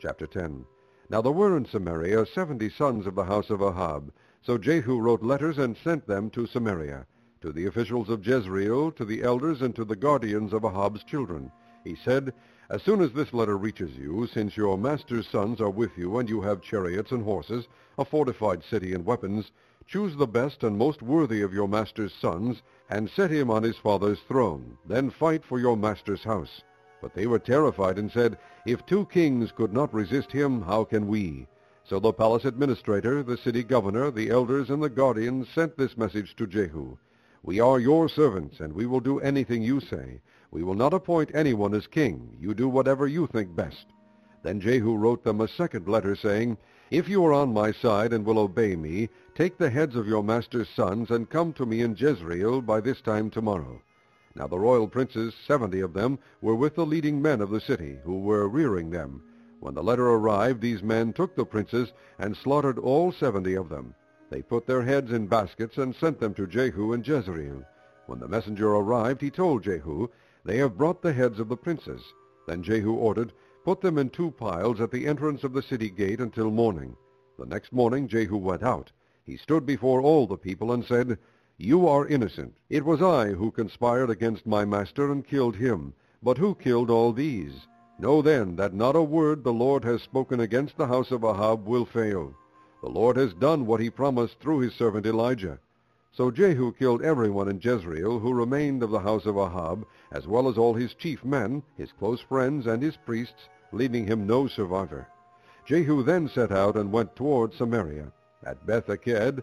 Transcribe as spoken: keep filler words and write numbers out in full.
Chapter ten. Now there were in Samaria seventy sons of the house of Ahab. So Jehu wrote letters and sent them to Samaria, to the officials of Jezreel, to the elders, and to the guardians of Ahab's children. He said, As soon as this letter reaches you, since your master's sons are with you, and you have chariots and horses, a fortified city and weapons, choose the best and most worthy of your master's sons, and set him on his father's throne. Then fight for your master's house. But they were terrified and said, If two kings could not resist him, how can we? So the palace administrator, the city governor, the elders, and the guardians sent this message to Jehu. We are your servants, and we will do anything you say. We will not appoint anyone as king. You do whatever you think best. Then Jehu wrote them a second letter, saying, If you are on my side and will obey me, take the heads of your master's sons and come to me in Jezreel by this time tomorrow. Now the royal princes, seventy of them, were with the leading men of the city, who were rearing them. When the letter arrived, these men took the princes and slaughtered all seventy of them. They put their heads in baskets and sent them to Jehu in Jezreel. When the messenger arrived, he told Jehu, They have brought the heads of the princes. Then Jehu ordered, Put them in two piles at the entrance of the city gate until morning. The next morning Jehu went out. He stood before all the people and said, You are innocent. It was I who conspired against my master and killed him. But who killed all these? Know then that not a word the Lord has spoken against the house of Ahab will fail. The Lord has done what he promised through his servant Elijah. So Jehu killed everyone in Jezreel who remained of the house of Ahab, as well as all his chief men, his close friends, and his priests, leaving him no survivor. Jehu then set out and went toward Samaria. At Beth-Eked,